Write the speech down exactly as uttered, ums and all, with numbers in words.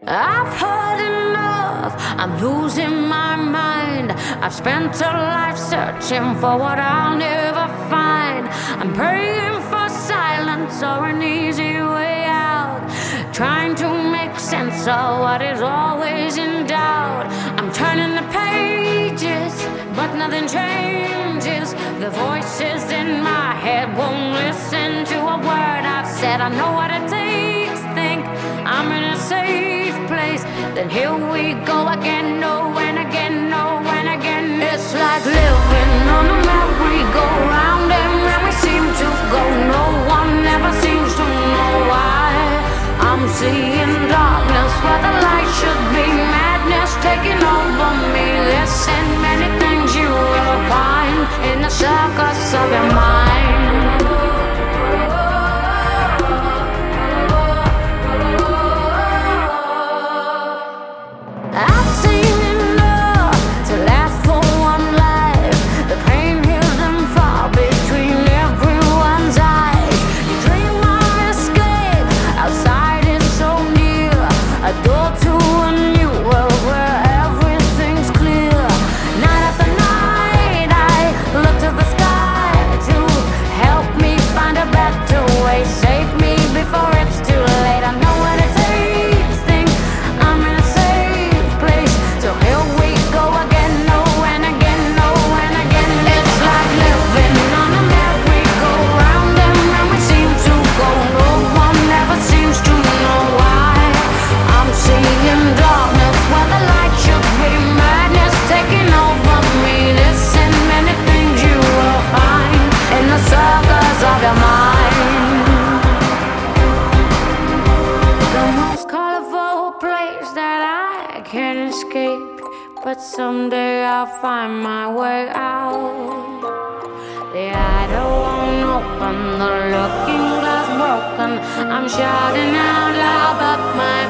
I've heard enough, I'm losing my mind. I've spent a life searching for what I'll never find. I'm praying for silence or an easy way out, trying to make sense of what is always in doubt. I'm turning the pages, but nothing changes. The voices in my head won't listen to a word I've said. I know what it takes, think I'm in a safe place. Then here we go again, no and again, no and again. It's like living on a merry-go-round, and when we seem to go, no one ever seems to know why. I'm seeing darkness where the light should be, madness taking over me. There's and many things you will find in the circus of your mind. I've seen enough to last for one life. The pain hidden far between everyone's eyes. You dream of escape, outside is so near. A door to a new world where everything's clear. Night after night I look to the sky to help me find a better way. Save me before it's too late. I know what it takes, think I'm in a safe place. So here we go again, no and again, no and again. It's like living on a merry-go-round, and when we seem to go, no one ever seems to know why. I'm seeing darkness where the light should be, madness taking over me. There's and many things you will find in the circles of your mind. The most colorful place that I can't escape, but someday I'll find my way out. The idol won't open, the looking glass broken. I'm shouting out loud, but my